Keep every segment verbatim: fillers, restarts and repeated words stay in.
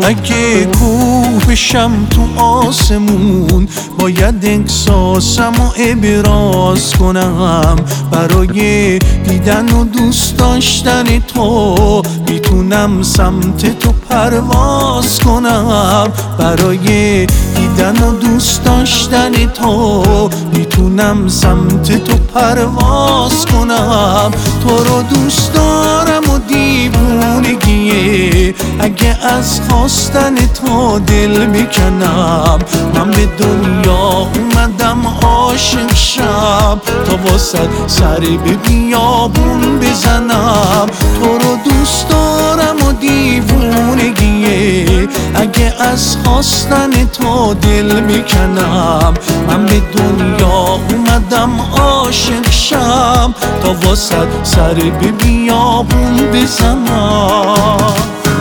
اگه کوه بشم تو آسمون باید احساسم و ابراز کنم. برای دیدن و دوست داشتن تو میتونم سمت تو پرواز کنم. برای دیدن و دوست داشتن تو میتونم سمت تو پرواز کنم. تو رو دوست دارم و دیوونگیه، اگه از خواستن تو دل بکنم. من به دنیا اومدم عاشق شم تا واسه سر به بیابون بزنم. تو رو دوست دارم و دیوونگیه، اگه از خواستن تو دل بکنم. من به دنیا اومدم عاشق شم تا واسه سر به بیابون بزنم.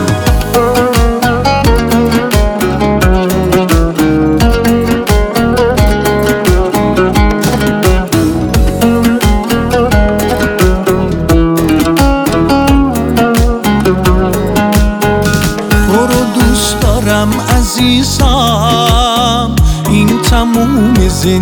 عزیزم این تموم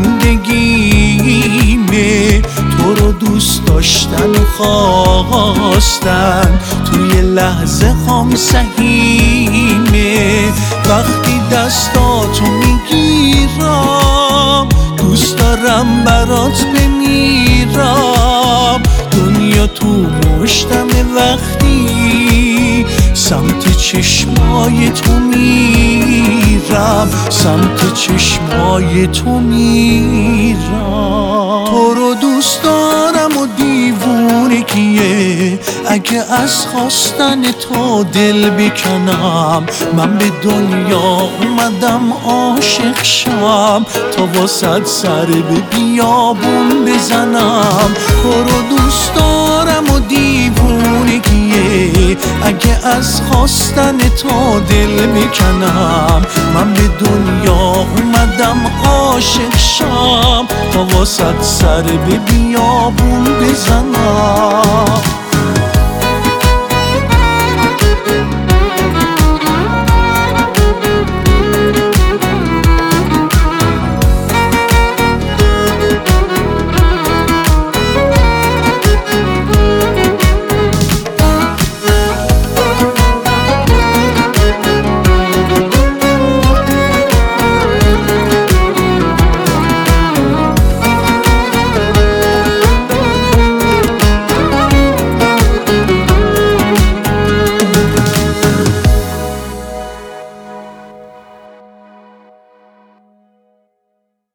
زندگیمه، تو رو دوست داشتن و خواستن توی لحظه خام سهیمه. وقتی دستاتو میگیرم دوست دارم برات بمیرم. دنیا تو مشتمه وقتی سمت چشمای تو میرم، سمت چشمای تو میرم. تو رو دوست دارم و دیوونگیه، اگه از خواستن تو دل بکنم. من به دنیا اومدم عاشق شم تا واسه سر به بیابون بزنم. تو رو دوست دارم و دیوونگیه، اگه از خواستن تو دل بکنم. من به دنیا اومدم عاشق شم تا واسه سر به بیابون بزنم.